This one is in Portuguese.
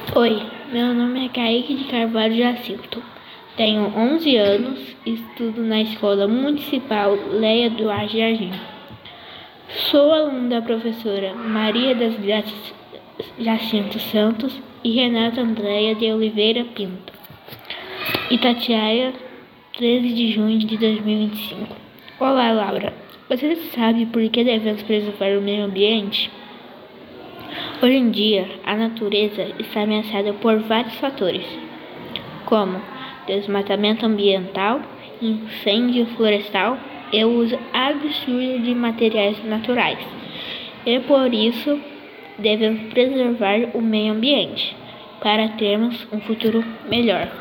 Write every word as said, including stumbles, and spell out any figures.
Oi, meu nome é Kaique de Carvalho Jacinto. Tenho onze anos e estudo na Escola Municipal Leia Duarte Jardim. Sou aluno da professora Maria das Graças Jacinto Santos e Renata Andréia de Oliveira Pinto, Itatiaia, treze de junho de dois mil e vinte e cinco. Olá, Laura. Você sabe por que devemos preservar o meio ambiente? Hoje em dia, a natureza está ameaçada por vários fatores, como desmatamento ambiental, incêndio florestal e o uso absurdo de materiais naturais. E por isso, devemos preservar o meio ambiente para termos um futuro melhor.